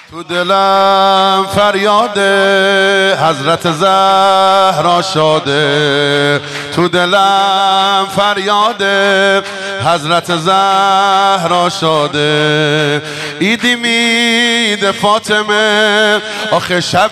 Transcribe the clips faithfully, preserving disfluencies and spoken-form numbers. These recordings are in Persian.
تو دلم فریاد حضرت زهرا شاده، تو دلم فریاد حضرت زهرا شاده. ایدی میده فاطمه آخه شب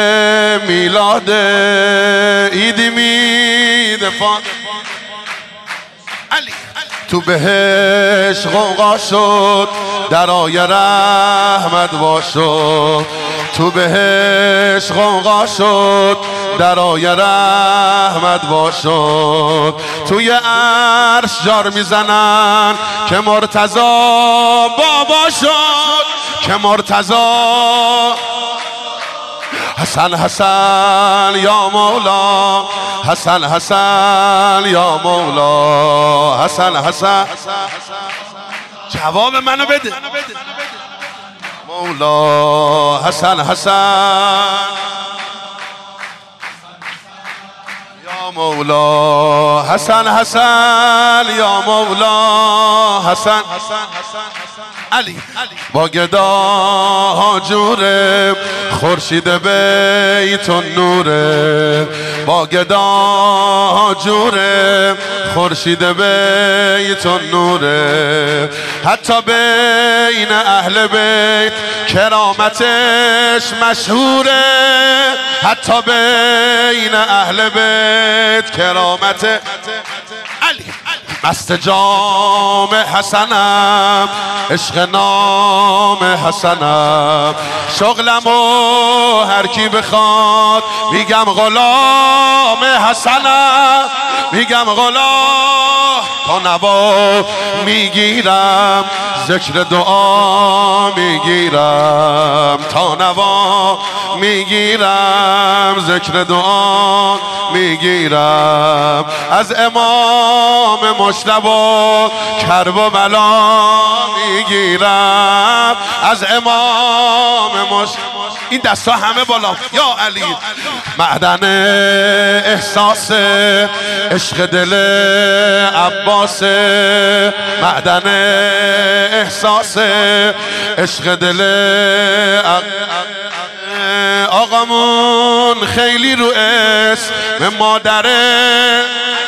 میلاده، ایدی میده فاطمه علی تو بهش غوغا شد درای رحمت وا شد، تو بهش غوغا شد درای رحمت وا شد. توی عرش جار میزنن که مرتضی بابا شد، که مرتضی حسن حسن یا مولا، حسن حسن یا مولا، حسن حسن. جواب منو بده مولا، حسن حسن یا مولا، حسن حسن یا مولا، حسن علی با گدا جوره خورشید بیت نوره، با گدا جوره خورشید بیت نوره. حتی بین اهل بیت کرامتش مشهوره، حتی بین اهل بیت کرامت علی. مست جام حسنم عشق نام حسنم، شغلمو هر کی بخواد میگم غلام حسنم، میگم غلام تا نوا میگیرم، ذکر دعا میگیرم تا نوا میگیرم، ذکر دعا میگیرم. از امام مجتبی کرب و بلا میگیرم، از امام مجتبی. این دستا همه بالا یا علی. معدن احساس عشق دل عباس، معدن احساس عشق دل آقامون خیلی رو اسم مادره،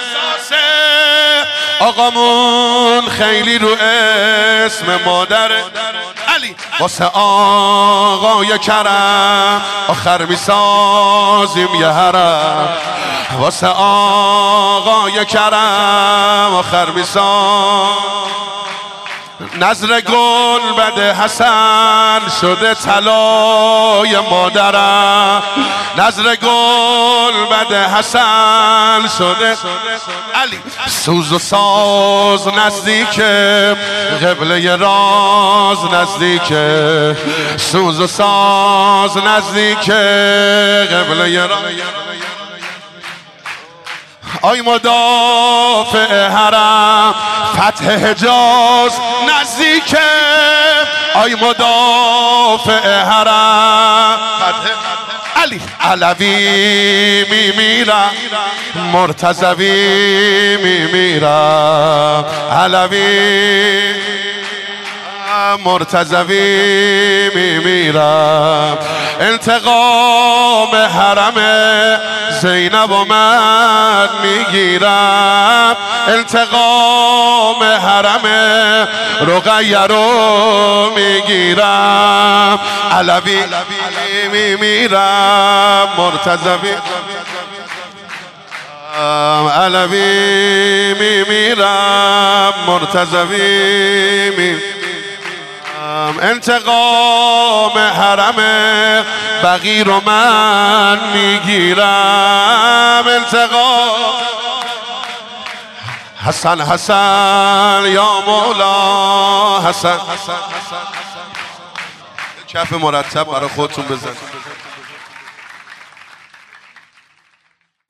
آقامون خیلی رو اسم مادره علی. واسه آقای کرم آخر میسازیم یه حرم، واسه آقای کرم آخر میسازیم. نظر گل بده حسن شده طلای مادرم، نظر گل بده حسن شده علی. سوز و ساز نزدیک قبله راز نزدیک، سوز و ساز نزدیک قبله راز. آی مدافع حرم فتح حجاز نزدیکه، آی مدافع حرم فتح علی. علوی میمیرم مرتضوی میمیرم، علوی مرتضوی میمیرم. انتقام حرم زینب و من میگیرم، انتقام حرم رقیه رو میگیرم. علوی میمیرم مرتضوی، علوی میمیرم مرتضوی میمیرم. انتقام حرم بقی رو من میگیرم، انتقام حسن حسن یا مولا، حسن کف مرتب برای خودتون بزن.